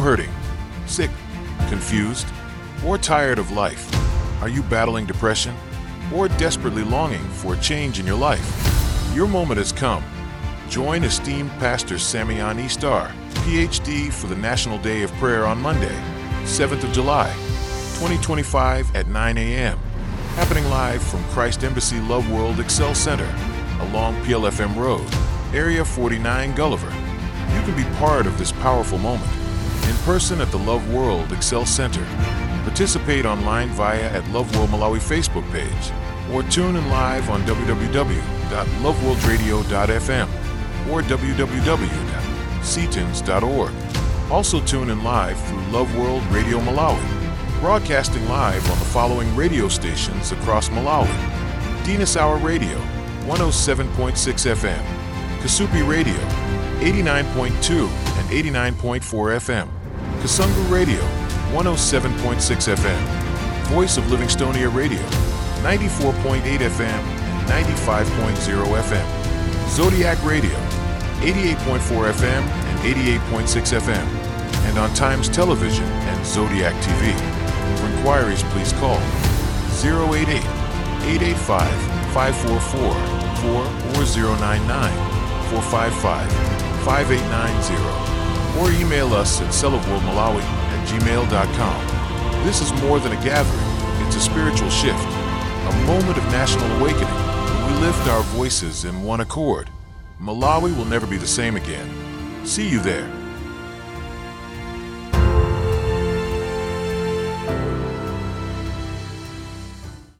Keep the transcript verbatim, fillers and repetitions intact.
hurting, sick, confused, or tired of life? Are you battling depression or desperately longing for a change in your life? Your moment has come. Join esteemed Pastor Samian Estar, P H D, for the National Day of Prayer on Monday, seventh of July, twenty twenty-five at nine a.m. Happening live from Christ Embassy Love World Excel Center along P L F M Road, Area forty-nine, Gulliver. You can be part of this powerful moment in person at the Love World Excel Center. Participate online via at Love World Malawi Facebook page or tune in live on w w w dot love world radio dot f m or w w w dot c t i n s dot org. Also tune in live through Love World Radio Malawi, broadcasting live on the following radio stations across Malawi: Dinas Hour Radio, one oh seven point six F M, Kasupi Radio, eighty-nine point two and eighty-nine point four F M, Kasungu Radio, one oh seven point six F M, Voice of Livingstonia Radio, ninety-four point eight F M and ninety-five point oh F M, Zodiac Radio, eighty-eight point four F M and eighty-eight point six F M, and on Times Television and Zodiac T V. For inquiries, please call zero eight eight, eight eight five, five four four four or zero nine nine, four five five, five eight nine zero, or email us at celebworldmalawi at gmail dot com. This is more than a gathering, it's a spiritual shift, a moment of national awakening when we lift our voices in one accord. Malawi will never be the same again. See you there.